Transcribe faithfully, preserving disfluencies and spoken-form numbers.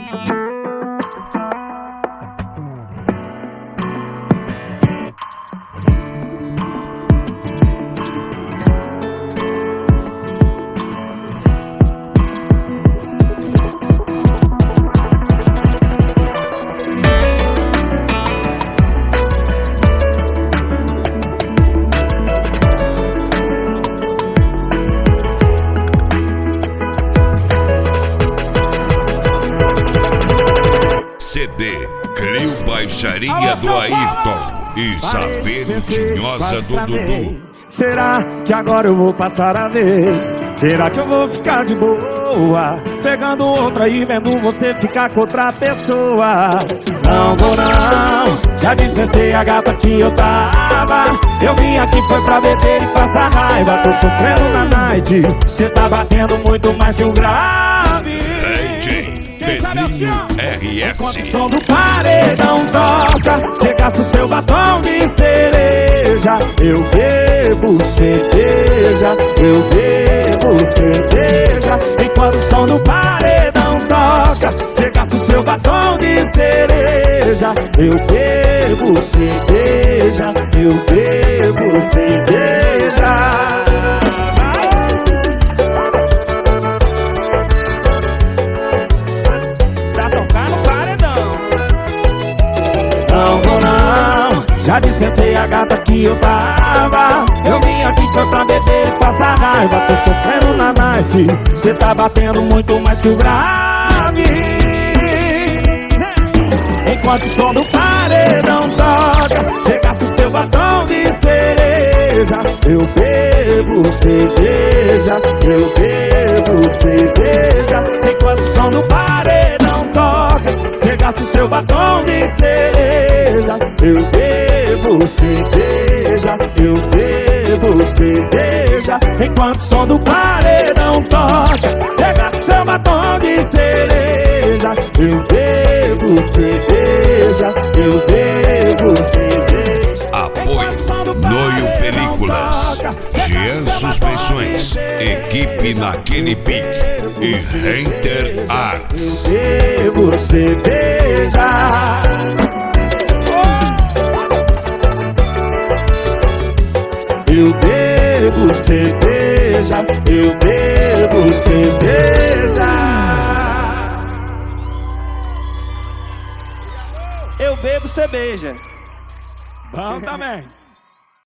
C D Crio Baixaria do Ayrton e Isabel Tinhosa do Dudu. Será que agora eu vou passar a vez? Será que eu vou ficar de boa pegando outra e vendo você ficar com outra pessoa? Não vou não, já dispensei a gata que eu tava. Eu vim aqui foi pra beber e passar raiva. Tô sofrendo na night, cê tá batendo muito mais que um grave. Pedrinho R S. Enquanto o som do paredão toca, cê gasta o seu batom de cereja. Eu bebo cerveja, eu bebo cerveja. Enquanto o som do paredão toca, cê gasta o seu batom de cereja. Eu bebo cerveja, eu bebo cerveja. Não vou não, já dispensei a gata que eu tava. Eu vim aqui foi pra beber e passar raiva. Tô sofrendo na night, cê tá batendo muito mais que o grave. Enquanto o som do paredão toca, cê gasta o seu batom de cereja. Eu bebo cerveja, eu bebo cerveja. Enquanto o som do paredão toca, cê gasta o seu batom de cereja. Eu bebo cerveja, eu bebo cerveja. Enquanto o som do paredão toca, cê gasta o seu batom de cereja. Eu bebo cerveja, eu bebo cerveja. Apoio Noio Películas, Jean Suspensões, Equipe Naquele Pique e Renter Arts. Eu bebo cerveja. Eu bebo cerveja, eu bebo cerveja. Eu bebo cerveja. Bom também.